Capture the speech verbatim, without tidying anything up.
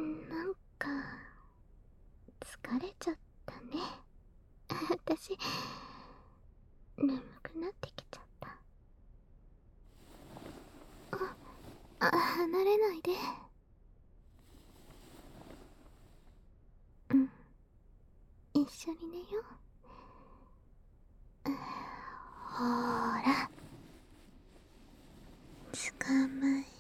なんか疲れちゃったね。私眠くなってきちゃった。あ、あ、離れないで。うん、一緒に寝よう。ほーら、捕まえ